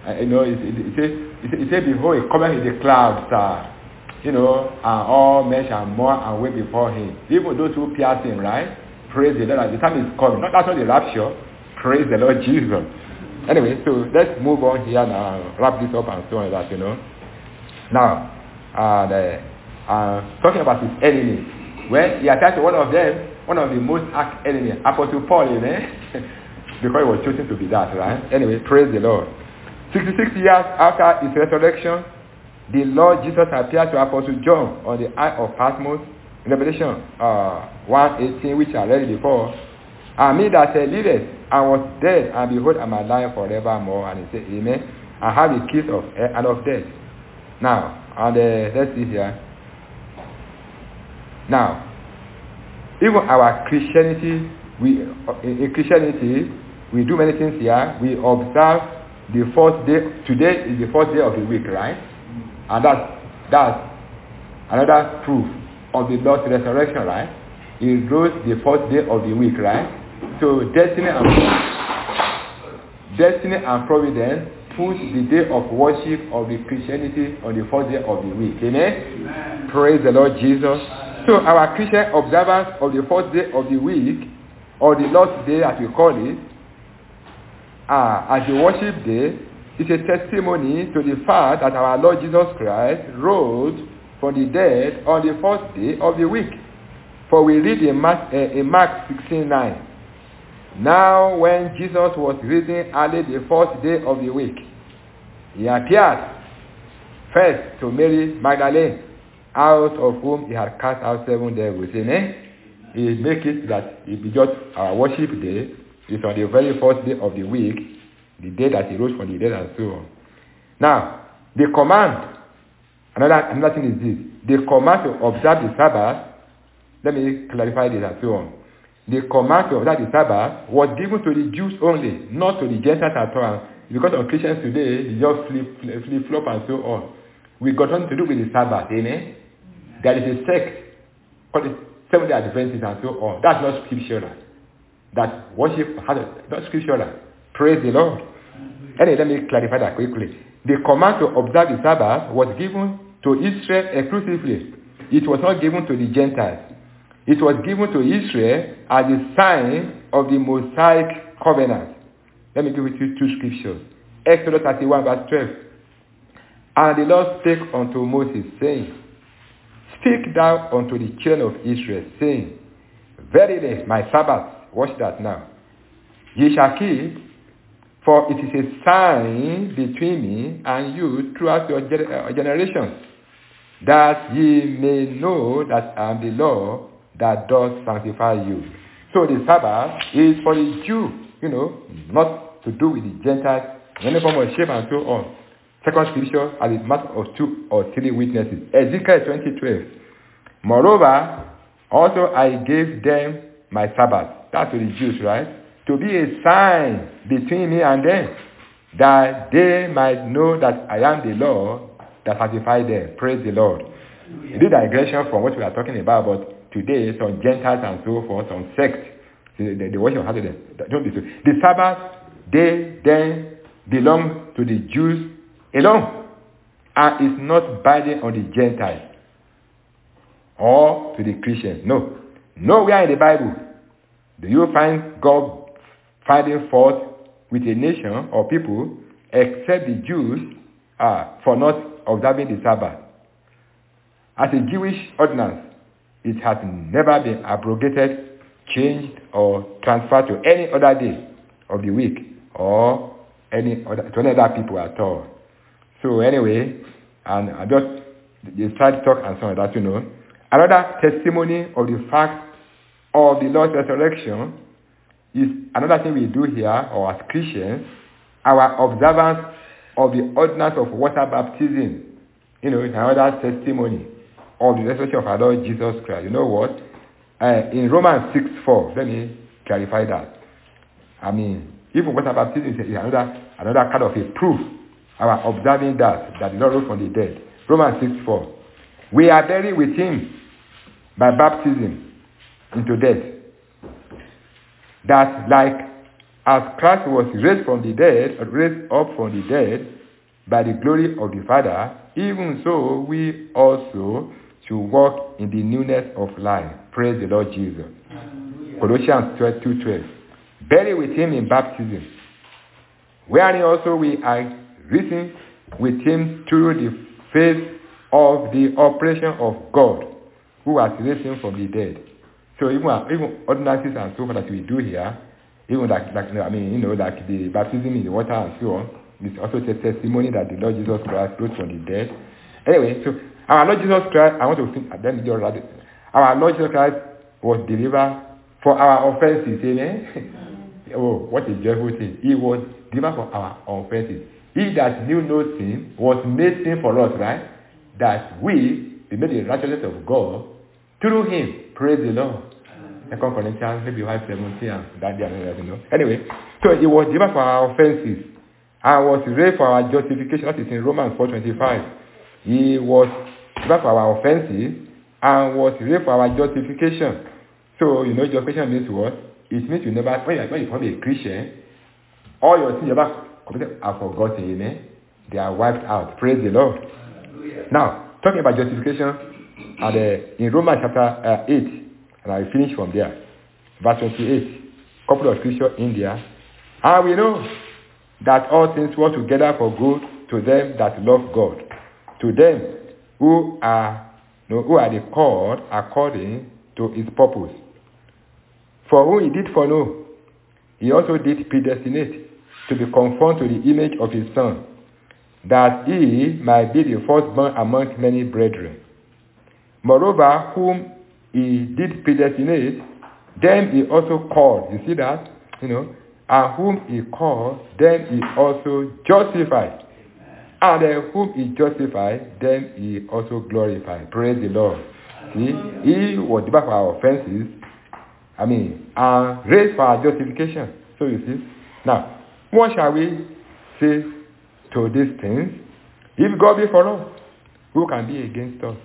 It says, behold, he cometh in the clouds, and all men shall mourn and wait before him. Even those who pierce him, right? Praise the Lord. The time is coming. That's not the rapture. Praise the Lord Jesus. Anyway, so let's move on here now, wrap this up and so on that, Now, talking about his enemies. Well, he attacked one of them, one of the most arch enemies, Apostle Paul, because he was chosen to be that, right? Anyway, praise the Lord. 66 years after his resurrection, the Lord Jesus appeared to Apostle John on the Isle of Patmos, in Revelation 1:18, which I read before. And me that liveth, I was dead, and behold, I am alive forevermore. And he said, Amen. I have the keys of hell and of death. Now, and let's see here. Now, even our Christianity, in Christianity, we do many things here. We observe the first day. Today is the first day of the week, right? And that's another proof of the Lord's resurrection, right? He rose the first day of the week, right? So destiny and providence put the day of worship of the Christianity on the first day of the week. Amen? Amen. Praise the Lord Jesus. So our Christian observance of the first day of the week, or the Lord's Day as we call it, as the worship day, is a testimony to the fact that our Lord Jesus Christ rose from the dead on the first day of the week. For we read in Mark 16:9. Now when Jesus was risen early the first day of the week, he appeared first to Mary Magdalene, out of whom he had cast out 7 devils. Amen. He make it that it be just our worship day is on the very first day of the week, the day that he rose from the dead and so on. Now, the command, another thing is this, the command to observe the Sabbath, let me clarify this and so on. The command to observe the Sabbath was given to the Jews only, not to the Gentiles at all. Because of Christians today, they just flip-flop and so on. We got nothing to do with the Sabbath, amen? There is a sect called the Seventh-day Adventists and so on. That's not scriptural. That worship has not scriptural. Praise the Lord. Anyway, let me clarify that quickly. The command to observe the Sabbath was given to Israel exclusively. It was not given to the Gentiles. It was given to Israel as a sign of the Mosaic covenant. Let me give you 2 scriptures. Exodus 31 verse 12. And the Lord spake unto Moses, saying, Speak thou unto the children of Israel, saying, Verily my Sabbath, watch that now, ye shall keep, for it is a sign between me and you throughout your generations, that ye may know that I am the Lord that does sanctify you. So the Sabbath is for the Jew, not to do with the Gentiles, any form of shame and so on. Second scripture, as a matter of 2 or 3 witnesses. Ezekiel 20:12. Moreover, also I gave them my Sabbath. That's to the Jews, right? To be a sign between me and them, that they might know that I am the Lord that sanctified them. Praise the Lord. It is digression from what we are talking about, but today some Gentiles and so forth, some sects, the worship of them. Don't be so. The Sabbath day then belongs to the Jews alone, and is not binding on the Gentiles or to the Christians. No. Nowhere in the Bible do you find God finding fault with a nation or people except the Jews for not observing the Sabbath. As a Jewish ordinance, it has never been abrogated, changed, or transferred to any other day of the week or to any other people at all. So anyway, and I just try to talk and so on that, Another testimony of the fact of the Lord's resurrection is another thing we do here, or as Christians, our observance of the ordinance of water baptism, another testimony of the resurrection of our Lord Jesus Christ. You know what? In Romans 6:4, let me clarify that. Even water baptism is another kind of a proof. Our observing that the Lord rose from the dead. Romans 6:4. We are buried with him by baptism into death. That like as Christ was raised up from the dead by the glory of the Father, even so we also should walk in the newness of life. Praise the Lord Jesus. Colossians 2:12. Buried with him in baptism, wherein also we are risen with him through the faith of the operation of God, who has raised him from the dead. So even ordinances and so forth that we do here, even like the baptism in the water and so on, is also a testimony that the Lord Jesus Christ rose from the dead. Anyway, so our Lord Jesus Christ, I want to think, our Lord Jesus Christ was delivered for our offenses. Amen. Oh, what a joyful thing. He was delivered for our offenses. He that knew no sin was made sin for us, right? That we be made the righteousness of God through him. Praise the Lord. 2 Corinthians maybe 5:17 and that. Anyway, so he was delivered for our offenses and was raised for our justification. That is in Romans 4:25. He was delivered for our offenses and was raised for our justification. So, justification means what? It means you never, when you become a Christian, all your sins you ever committed are forgotten, amen? They are wiped out. Praise the Lord. Now, talking about justification, in Romans chapter 8, and I finish from there, verse 28, couple of scriptures in there, and we know that all things work together for good to them that love God, to them who are the called according to his purpose. For whom he did foreknow, he also did predestinate to be conformed to the image of his Son, that he might be the firstborn among many brethren. Moreover, whom he did predestinate, them he also called. You see that? And whom he called, them he also justified. And whom he justified, them he also glorified. Praise the Lord. See, he was delivered for our offenses, and raised for our justification. So you see. Now, what shall we say to these things? If God be for us, who can be against us?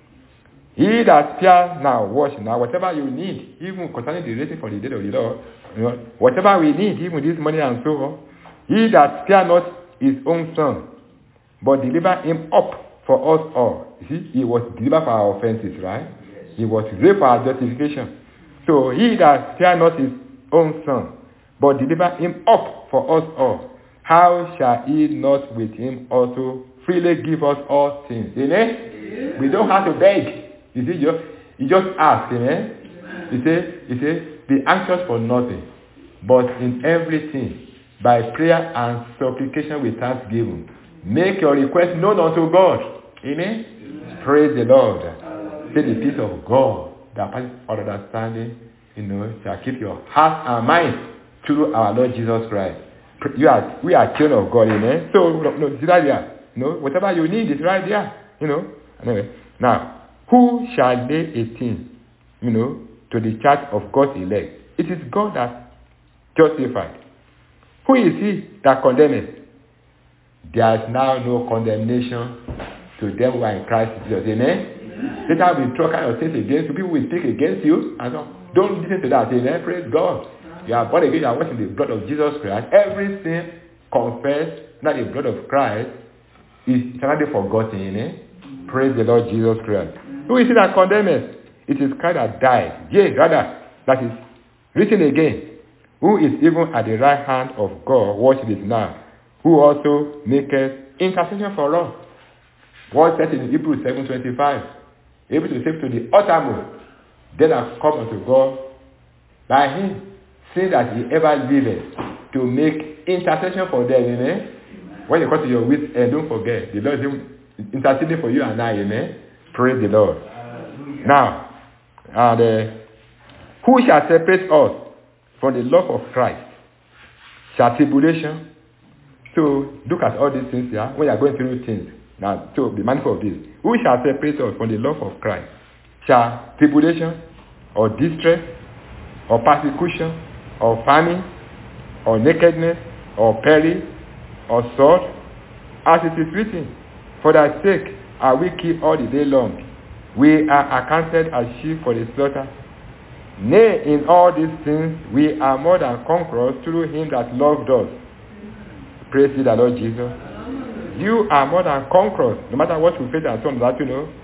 He that fears now, watch now, whatever you need, even concerning the raising for the dead of the Lord, whatever we need, even this money and so on, he that fears not his own Son, but deliver him up for us all. You see, he was delivered for our offenses, right? He was raised for our justification. So he that fear not his own Son, but deliver him up for us all, how shall he not with him also freely give us all things? Amen? Yeah. We don't have to beg. You see, you just ask. Amen? He says, be anxious for nothing, but in everything, by prayer and supplication with thanksgiving, make your request known unto God. Amen? Amen. Praise the Lord. Say the peace of God, that passes all understanding, shall keep your heart and mind through our Lord Jesus Christ. We are children of God, amen. So it's right there. Whatever you need is right there. Anyway, now, who shall lay a thing, to the charge of God's elect? It is God that justified. Who is he that condemneth? There is now no condemnation to them who are in Christ Jesus. Amen. Later we throw kind of things against you. People will speak against you. And so don't listen to that. Amen. Praise God. You are born again. You are washed in the blood of Jesus Christ. Every sin confessed, not the blood of Christ, is eternally forgotten. Amen. Praise the Lord Jesus Christ. Who is it that condemneth? It is Christ that died. Yea, rather, that is written again. Who is even at the right hand of God, watch this now, who also maketh intercession for us. What says in Hebrews 7:25, able to save to the uttermost, then have come unto God by him, saying that he ever liveth to make intercession for them. Amen. When you come to your wits, don't forget, the Lord is interceding for you and I. Amen. Praise the Lord. Now, who shall separate us from the love of Christ? Shall tribulation, So look at all these things here. When you are going through things, now, so be mindful of this. Who shall separate us from the love of Christ? Shall tribulation, or distress, or persecution, or famine, or nakedness, or peril, or sword? As it is written, for thy sake are we killed all the day long. We are accounted as sheep for the slaughter. Nay, in all these things we are more than conquerors through him that loved us. Praise the Lord Jesus. You are more than conquerors. No matter what you face and so on, that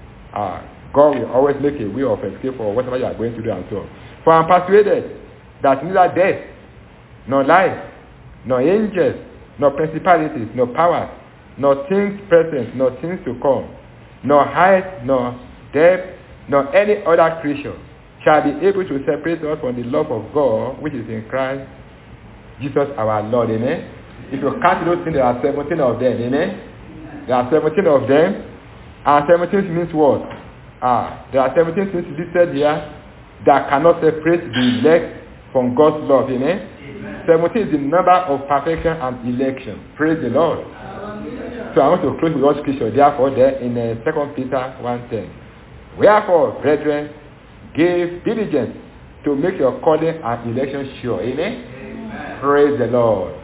God will always make a way of escape for whatever you are going to do and so on. For I am persuaded that neither death, nor life, nor angels, nor principalities, nor powers, nor things present, nor things to come, nor height, nor depth, nor any other creature shall be able to separate us from the love of God which is in Christ Jesus our Lord. Amen. If you count those things, there are 17 of them. Amen. There are 17 of them. And 17 means what? There are 17 things listed here that cannot separate the elect from God's love. Amen. 17 is the number of perfection and election. Praise the Lord. So I want to close with one scripture. Therefore, there in 2 Peter 1:10. Wherefore, brethren, give diligence to make your calling and election sure. Amen. Praise the Lord.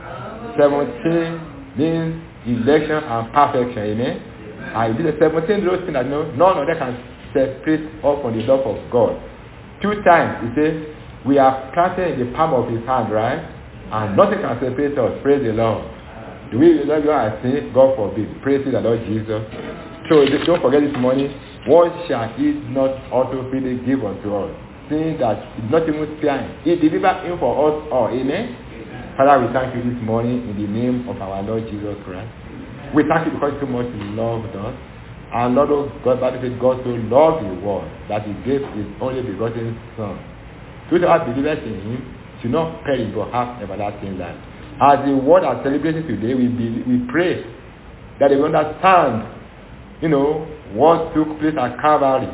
17 means election and perfection. Amen. And these 17 those things that none of them can separate us from the love of God. 2 times he says, we are planted in the palm of his hand, right? And nothing can separate us. Praise the Lord. Do we love you and sin? God forbid. Praise the Lord Jesus. So don't forget this morning, what shall he not also freely give unto us? Seeing that it's not even sparing. He delivered him for us all. Amen. Father, we thank you this morning in the name of our Lord Jesus Christ. We thank you because so much you loved us. And Lord of God, Bible said God so loved the world that he gave his only begotten Son. Whosoever believes in him should not perish but have everlasting life. As the world are celebrating today, we pray that they will understand, what took place at Calvary.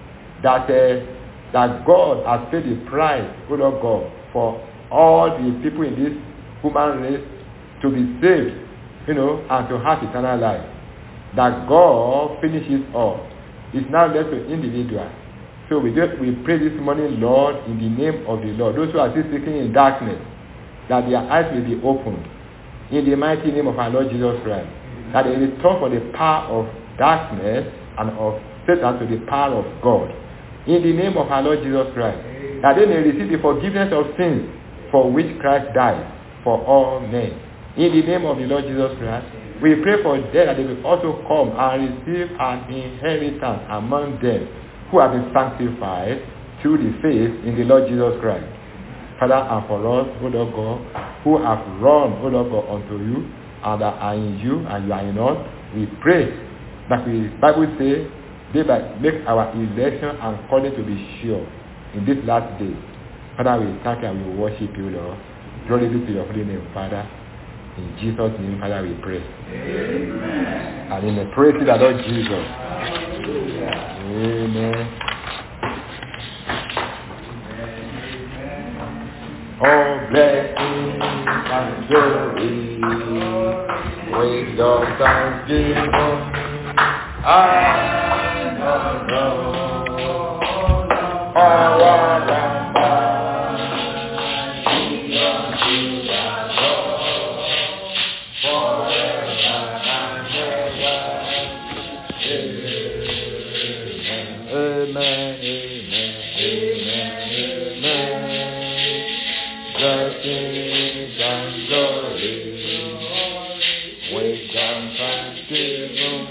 That God has paid the price, O Lord God, for all the people in this human race to be saved, and to have eternal life. That God finishes all. It's now left to individual. So we pray this morning, Lord, in the name of the Lord. Those who are still sitting in darkness, that their eyes may be opened. In the mighty name of our Lord Jesus Christ. That they return from the power of darkness and of Satan to the power of God. In the name of our Lord Jesus Christ. That they may receive the forgiveness of sins for which Christ died for all men. In the name of the Lord Jesus Christ. We pray for them that they will also come and receive an inheritance among them who have been sanctified through the faith in the Lord Jesus Christ. Father, and for us, O Lord God, who have run, O Lord God, unto you, and are in you, and you are in us, we pray that the Bible says, they might make our election and calling to be sure in this last day. Father, we thank you and we worship you, Lord. Glory be to your holy name, Father. In Jesus' name, Father, we pray. Amen. And in the praise of the Lord Jesus. Amen. Oh, blessings and glory, wisdom, thanksgiving, and honor, power and might be unto the Lord, forever and ever. Amen, amen, amen, amen. Blessings and glory, wisdom, thanksgiving,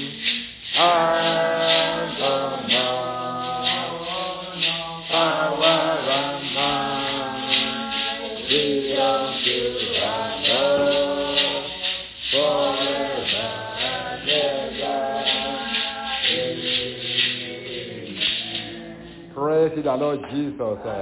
and honor, power and might be unto the Lord, forever and ever. Praise the Lord Jesus.